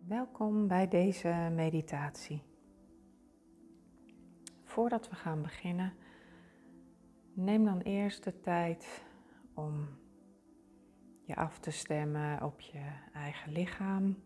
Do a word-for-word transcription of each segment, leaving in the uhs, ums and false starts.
Welkom bij deze meditatie. Voordat we gaan beginnen, neem dan eerst de tijd om je af te stemmen op je eigen lichaam.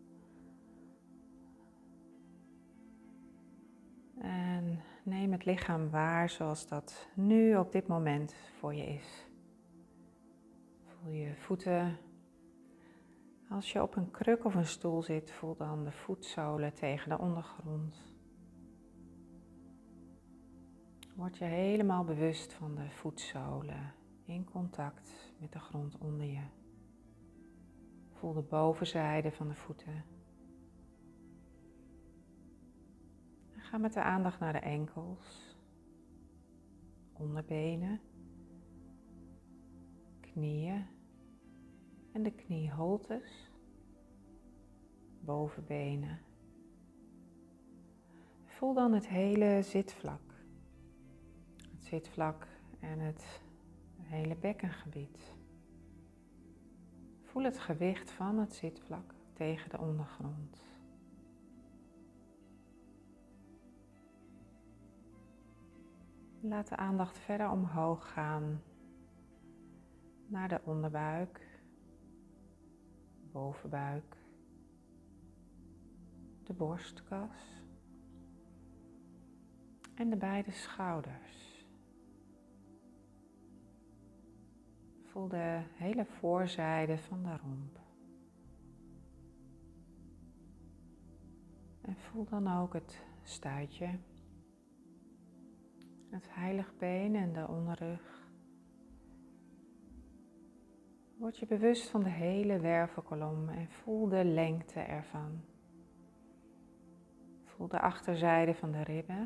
En neem het lichaam waar zoals dat nu op dit moment voor je is. Voel je voeten. Als je op een kruk of een stoel zit, voel dan de voetzolen tegen de ondergrond. Word je helemaal bewust van de voetzolen in contact met de grond onder je. Voel de bovenzijde van de voeten. En ga met de aandacht naar de enkels, onderbenen, knieën en de knieholtes, bovenbenen. Voel dan het hele zitvlak. Het zitvlak en het hele bekkengebied. Voel het gewicht van het zitvlak tegen de ondergrond. Laat de aandacht verder omhoog gaan naar de onderbuik, bovenbuik, de borstkas en de beide schouders. Voel de hele voorzijde van de romp. En voel dan ook het stuitje, het heiligbeen en de onderrug. Word je bewust van de hele wervelkolom en voel de lengte ervan. Voel de achterzijde van de ribben,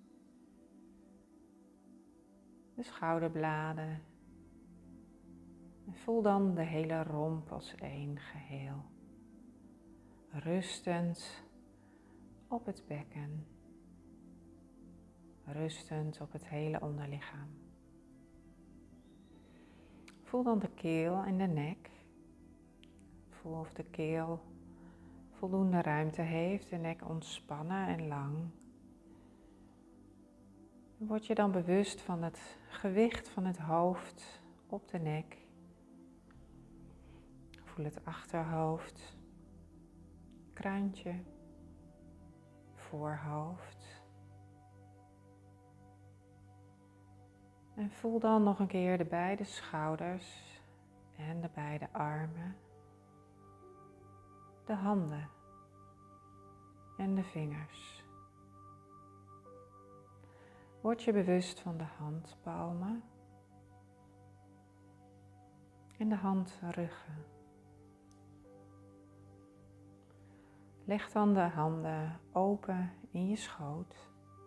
de schouderbladen. En voel dan de hele romp als één geheel. Rustend op het bekken. Rustend op het hele onderlichaam. Voel dan de keel en de nek. Voel of de keel voldoende ruimte heeft, de nek ontspannen en lang. Word je dan bewust van het gewicht van het hoofd op de nek. Voel het achterhoofd, kruintje, voorhoofd. En voel dan nog een keer de beide schouders en de beide armen, de handen en de vingers. Word je bewust van de handpalmen en de handruggen. Leg dan de handen open in je schoot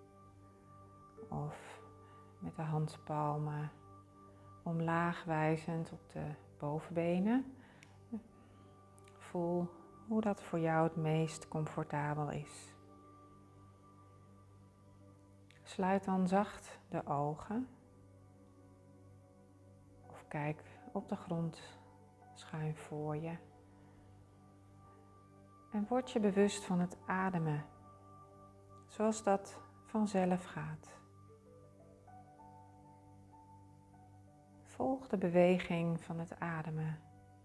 of met de handpalmen omlaag wijzend op de bovenbenen. Voel hoe dat voor jou het meest comfortabel is. Sluit dan zacht de ogen of kijk op de grond schuin voor je. En word je bewust van het ademen, zoals dat vanzelf gaat. Volg de beweging van het ademen.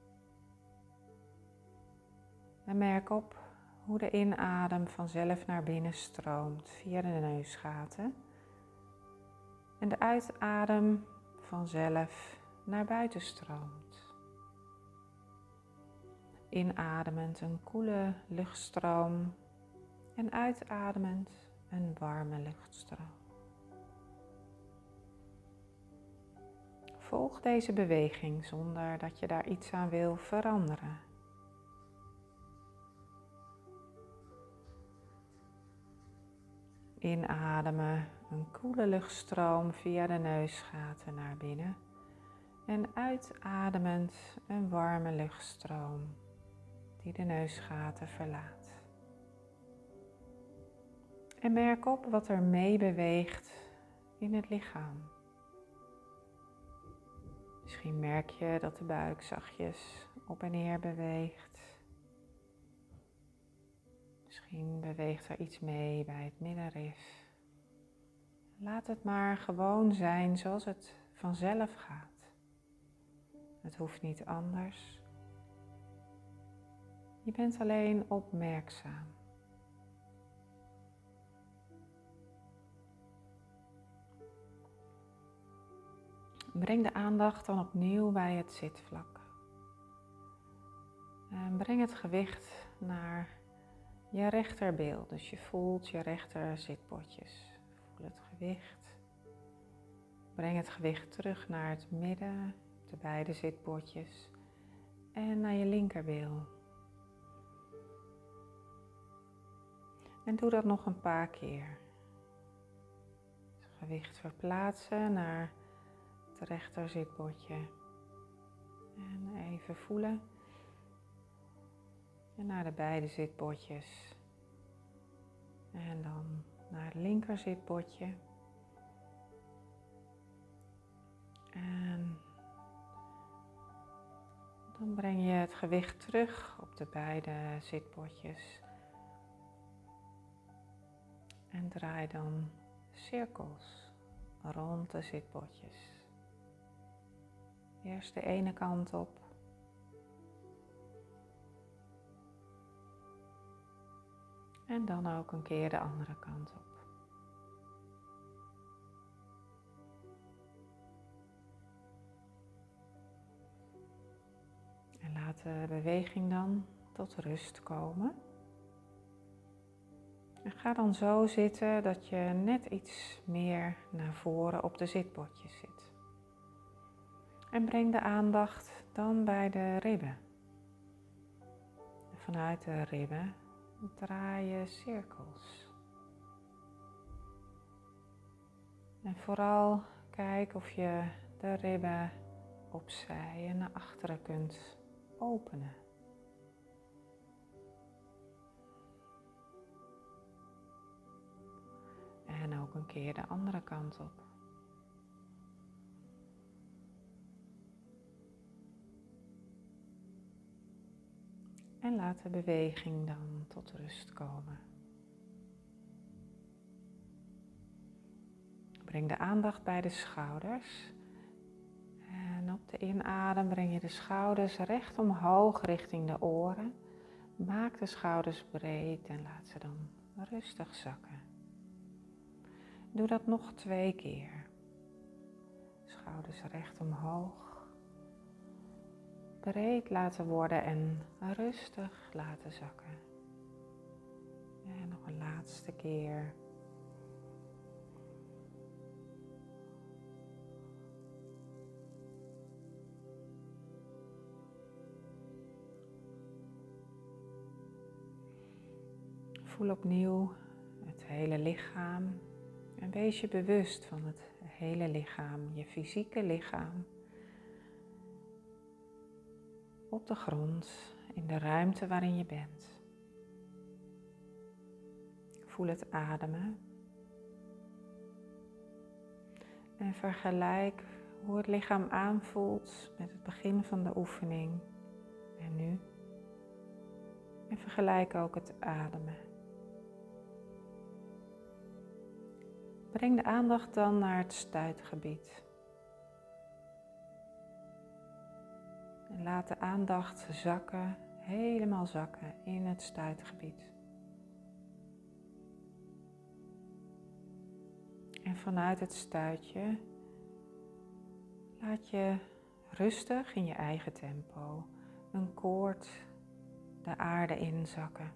En merk op hoe de inadem vanzelf naar binnen stroomt via de neusgaten. En de uitadem vanzelf naar buiten stroomt. Inademend een koele luchtstroom en uitademend een warme luchtstroom. Volg deze beweging zonder dat je daar iets aan wil veranderen. Inademen een koele luchtstroom via de neusgaten naar binnen en uitademend een warme luchtstroom die de neusgaten verlaat. En merk op wat er mee beweegt in het lichaam. Misschien merk je dat de buik zachtjes op en neer beweegt. Misschien beweegt er iets mee bij het middenrif. Laat het maar gewoon zijn zoals het vanzelf gaat. Het hoeft niet anders. Je bent alleen opmerkzaam. Breng de aandacht dan opnieuw bij het zitvlak. En breng het gewicht naar je rechterbeel. Dus je voelt je rechter zitbotjes. Voel het gewicht. Breng het gewicht terug naar het midden, de beide zitbotjes. En naar je linkerbeel. En doe dat nog een paar keer. Het gewicht verplaatsen naar het rechter zitbotje. En even voelen. En naar de beide zitbotjes. En dan naar het linker zitbotje. En dan breng je het gewicht terug op de beide zitbotjes. En draai dan cirkels rond de zitbotjes. Eerst de ene kant op. En dan ook een keer de andere kant op. En laat de beweging dan tot rust komen. En ga dan zo zitten dat je net iets meer naar voren op de zitbotjes zit. En breng de aandacht dan bij de ribben. En vanuit de ribben draai je cirkels. En vooral kijk of je de ribben opzij en naar achteren kunt openen. En ook een keer de andere kant op. En laat de beweging dan tot rust komen. Breng de aandacht bij de schouders. En op de inadem breng je de schouders recht omhoog richting de oren. Maak de schouders breed en laat ze dan rustig zakken. Doe dat nog twee keer. Schouders recht omhoog. Breed laten worden en rustig laten zakken. En nog een laatste keer. Voel opnieuw het hele lichaam en wees je bewust van het hele lichaam, je fysieke lichaam. Op de grond, in de ruimte waarin je bent. Voel het ademen. En vergelijk hoe het lichaam aanvoelt met het begin van de oefening en nu. En vergelijk ook het ademen. Breng de aandacht dan naar het stuitgebied. En laat de aandacht zakken, helemaal zakken in het stuitgebied. En vanuit het stuitje laat je rustig in je eigen tempo een koord de aarde inzakken.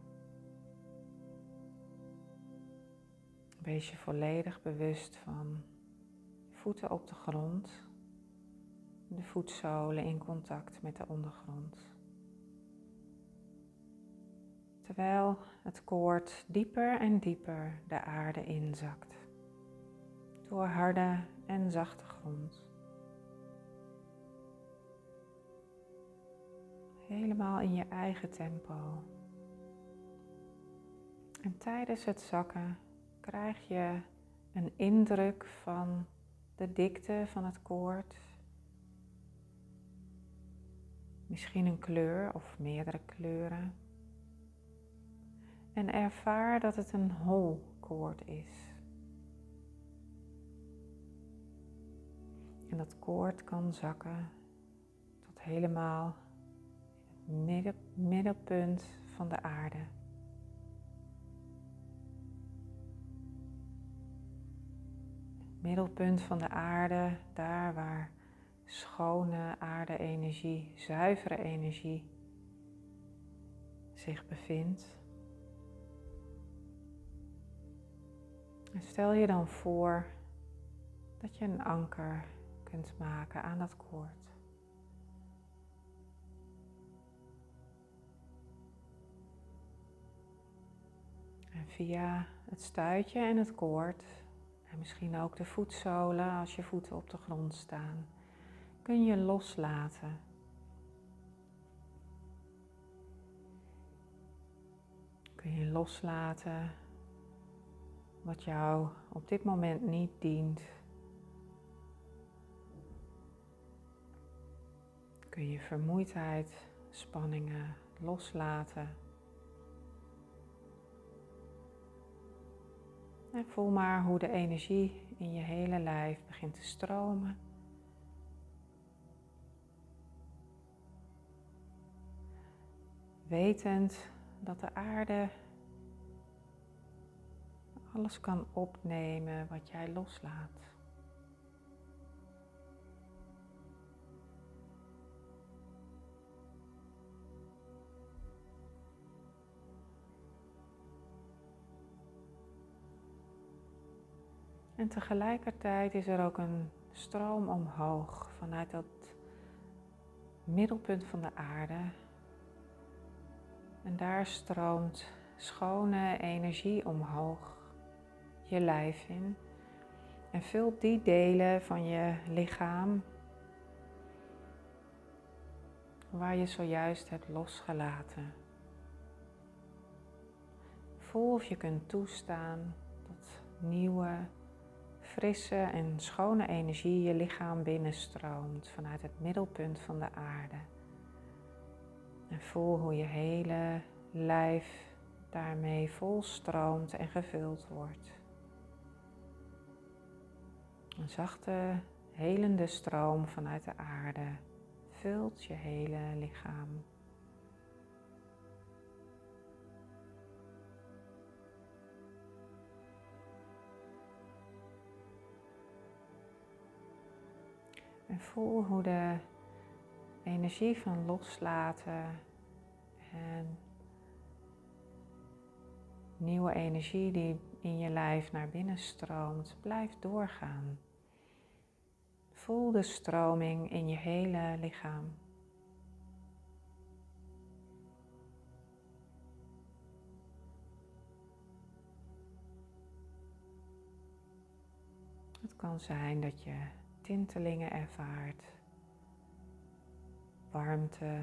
Wees je volledig bewust van voeten op de grond, de voetzolen in contact met de ondergrond. Terwijl het koord dieper en dieper de aarde inzakt, door harde en zachte grond. Helemaal in je eigen tempo. En tijdens het zakken krijg je een indruk van de dikte van het koord. Misschien een kleur of meerdere kleuren. En ervaar dat het een holkoord is. En dat koord kan zakken tot helemaal in het midden, middelpunt van de aarde. Het middelpunt van de aarde, daar waar schone aarde-energie, zuivere energie zich bevindt. En stel je dan voor dat je een anker kunt maken aan dat koord. En via het stuitje en het koord, en misschien ook de voetzolen als je voeten op de grond staan, kun je loslaten. Kun je loslaten wat jou op dit moment niet dient. Kun je vermoeidheid, spanningen loslaten. En voel maar hoe de energie in je hele lijf begint te stromen. Wetend dat de aarde alles kan opnemen wat jij loslaat. En tegelijkertijd is er ook een stroom omhoog vanuit dat middelpunt van de aarde. En daar stroomt schone energie omhoog je lijf in. En vult die delen van je lichaam waar je zojuist hebt losgelaten. Voel of je kunt toestaan dat nieuwe, frisse en schone energie je lichaam binnenstroomt vanuit het middelpunt van de aarde. En voel hoe je hele lijf daarmee volstroomt en gevuld wordt. Een zachte, helende stroom vanuit de aarde vult je hele lichaam. En voel hoe de energie van loslaten en nieuwe energie die in je lijf naar binnen stroomt, blijft doorgaan. Voel de stroming in je hele lichaam. Het kan zijn dat je tintelingen ervaart, warmte,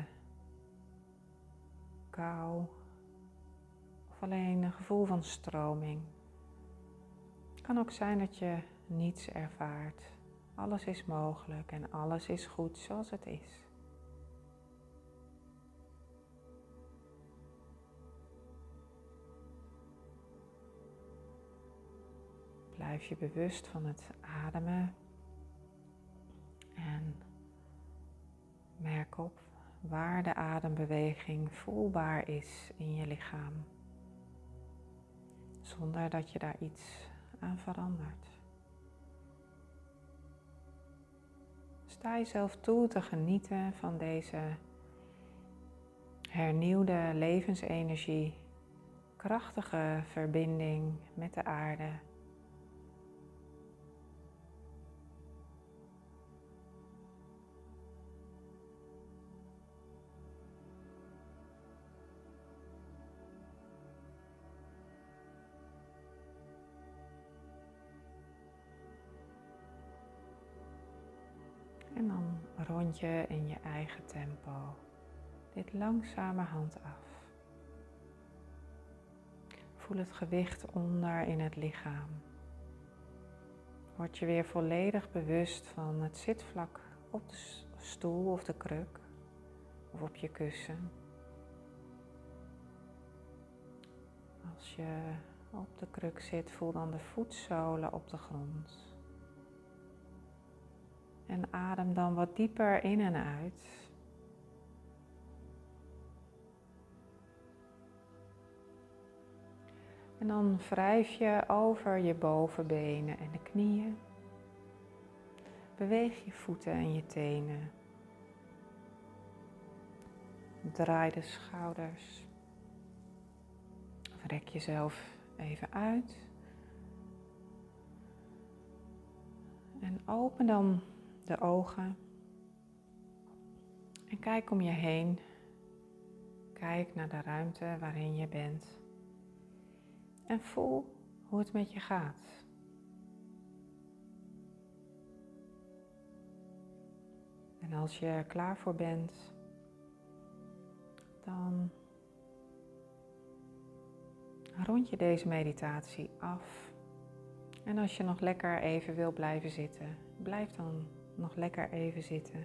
kou of alleen een gevoel van stroming. Het kan ook zijn dat je niets ervaart. Alles is mogelijk en alles is goed zoals het is. Blijf je bewust van het ademen en merk op waar de adembeweging voelbaar is in je lichaam, zonder dat je daar iets aan verandert. Sta jezelf toe te genieten van deze hernieuwde levensenergie, krachtige verbinding met de aarde. En dan rond je in je eigen tempo dit langzamerhand af. Voel het gewicht onder in het lichaam. Word je weer volledig bewust van het zitvlak op de stoel of de kruk of op je kussen. Als je op de kruk zit, voel dan de voetzolen op de grond. En adem dan wat dieper in en uit. En dan wrijf je over je bovenbenen en de knieën. Beweeg je voeten en je tenen. Draai de schouders. Of rek jezelf even uit. En open dan de ogen. En kijk om je heen. Kijk naar de ruimte waarin je bent. En voel hoe het met je gaat. En als je er klaar voor bent, dan rond je deze meditatie af. En als je nog lekker even wil blijven zitten, blijf dan nog lekker even zitten.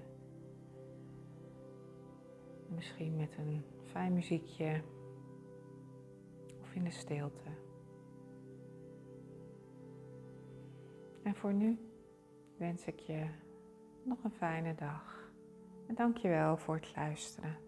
Misschien met een fijn muziekje of in de stilte. En voor nu wens ik je nog een fijne dag. En dank je wel voor het luisteren.